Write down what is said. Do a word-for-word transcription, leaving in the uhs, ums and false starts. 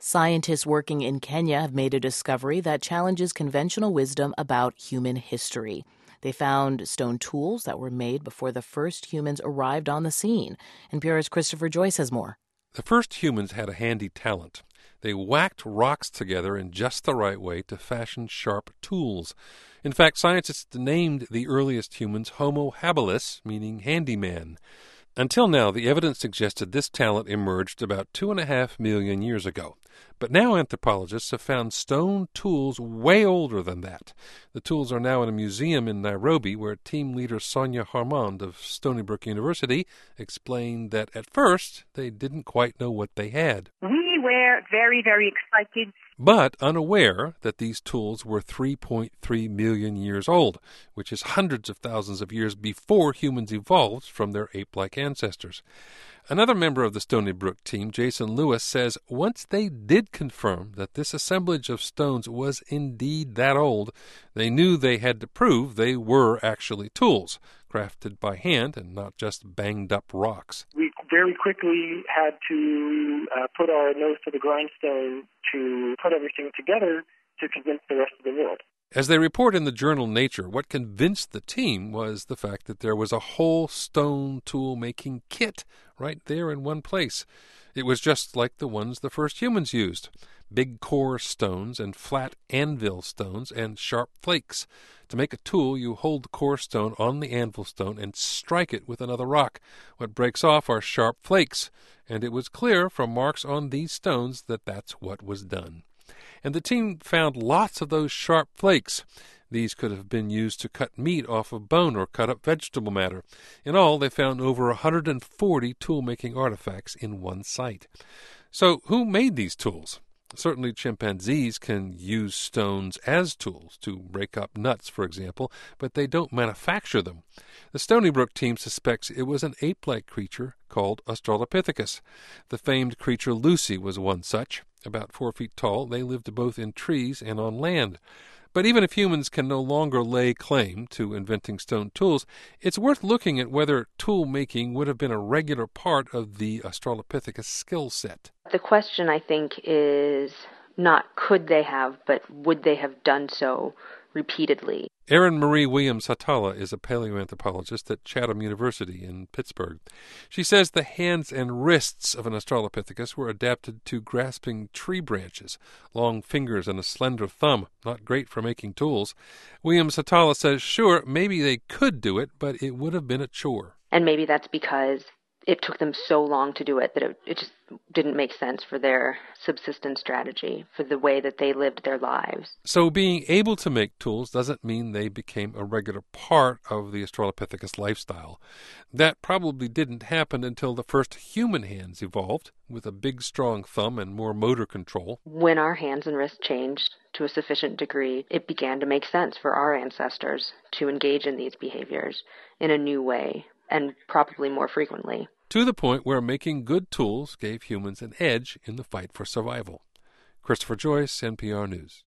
Scientists working in Kenya have made a discovery that challenges conventional wisdom about human history. They found stone tools that were made before the first humans arrived on the scene. N P R's Christopher Joyce has more. The first humans had a handy talent. They whacked rocks together in just the right way to fashion sharp tools. In fact, scientists named the earliest humans Homo habilis, meaning handyman. Until now, the evidence suggested this talent emerged about two and a half million years ago. But now anthropologists have found stone tools way older than that. The tools are now in a museum in Nairobi, where team leader Sonia Harmond of Stony Brook University explained that at first they didn't quite know what they had. We were very, very excited. But unaware that these tools were three point three million years old, which is hundreds of thousands of years before humans evolved from their ape-like ancestors. Another member of the Stony Brook team, Jason Lewis, says once they did confirm that this assemblage of stones was indeed that old, they knew they had to prove they were actually tools, crafted by hand and not just banged-up rocks. We very quickly had to uh, put our nose to the grindstone to put everything together to convince the rest of the world. As they report in the journal Nature, what convinced the team was the fact that there was a whole stone tool-making kit right there in one place. It was just like the ones the first humans used. Big core stones and flat anvil stones and sharp flakes. To make a tool, you hold the core stone on the anvil stone and strike it with another rock. What breaks off are sharp flakes, and it was clear from marks on these stones that that's what was done. And the team found lots of those sharp flakes. These could have been used to cut meat off of bone or cut up vegetable matter. In all, they found over one hundred forty tool-making artifacts in one site. So who made these tools? Certainly chimpanzees can use stones as tools to break up nuts, for example, but they don't manufacture them. The Stony Brook team suspects it was an ape-like creature called Australopithecus. The famed creature Lucy was one such. About four feet tall, they lived both in trees and on land. But even if humans can no longer lay claim to inventing stone tools, it's worth looking at whether tool making would have been a regular part of the Australopithecus skill set. The question, I think, is not could they have, but would they have done so repeatedly. Erin Marie Williams-Hatala is a paleoanthropologist at Chatham University in Pittsburgh. She says the hands and wrists of an Australopithecus were adapted to grasping tree branches, long fingers and a slender thumb, not great for making tools. Williams-Hatala says, sure, maybe they could do it, but it would have been a chore. And maybe that's because it took them so long to do it that it, it just didn't make sense for their subsistence strategy, for the way that they lived their lives. So being able to make tools doesn't mean they became a regular part of the Australopithecus lifestyle. That probably didn't happen until the first human hands evolved, with a big, strong thumb and more motor control. When our hands and wrists changed to a sufficient degree, it began to make sense for our ancestors to engage in these behaviors in a new way, and probably more frequently. To the point where making good tools gave humans an edge in the fight for survival. Christopher Joyce, N P R News.